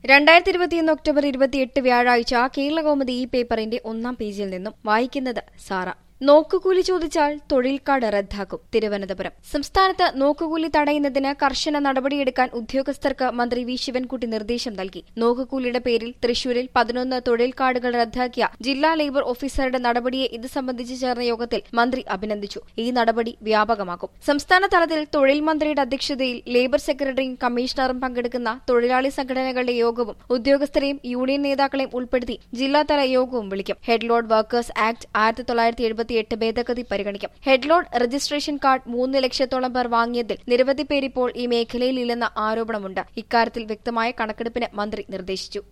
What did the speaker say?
2021 October 28 വ്യാഴാഴ്ച കേരളകൗമുദി ഈ പേപ്പറിന്റെ ഒന്നാം പേജിൽ നിന്നും വായിക്കുന്നത് സാറ. നോക്കുകൂലി ചോദിച്ചാൽ തൊഴിൽ കാർഡ് റദ്ദാക്കും. തിരുവനന്തപുരം. സംസ്ഥാനത്ത് നോക്കുകൂലി തടയുന്നതിന് കർശന നടപടിയെടുക്കാൻ ഉദ്യോഗസ്ഥർക്ക് മന്ത്രി വി ശിവൻകുട്ടി നിർദ്ദേശം നൽകി. നോക്കുകൂലിയുടെ പേരിൽ തൃശൂരിൽ 11 തൊഴിൽ കാർഡുകൾ റദ്ദാക്കിയ ജില്ലാ ലേബർ ഓഫീസറുടെ നടപടിയെ ഇത് സംബന്ധിച്ച് ചേർന്ന യോഗത്തിൽ മന്ത്രി അഭിനന്ദിച്ചു. ഈ നടപടി വ്യാപകമാക്കും. സംസ്ഥാന തലത്തിൽ തൊഴിൽ മന്ത്രിയുടെ അധ്യക്ഷതയിൽ ലേബർ സെക്രട്ടറിയും കമ്മീഷണറും പങ്കെടുക്കുന്ന തൊഴിലാളി സംഘടനകളുടെ യോഗവും ഉദ്യോഗസ്ഥരെയും യൂണിയൻ നേതാക്കളെയും ഉൾപ്പെടുത്തി ജില്ലാതല യോഗവും വിളിക്കും. ഹെഡ് ലോഡ് വർക്കേഴ്സ് ആക്ട് 1978 ഭേദഗതി പരിഗണിക്കും. ഹെഡ് ലോഡ് രജിസ്ട്രേഷൻ കാർഡ് 3 ലക്ഷത്തോളം പേർ വാങ്ങിയതിൽ നിരവധി പേരിപ്പോൾ ഈ മേഖലയിൽ ഇല്ലെന്ന ആരോപണമുണ്ട്. ഇക്കാര്യത്തിൽ വ്യക്തമായ കണക്കെടുപ്പിന് മന്ത്രി നിർദ്ദേശിച്ചു.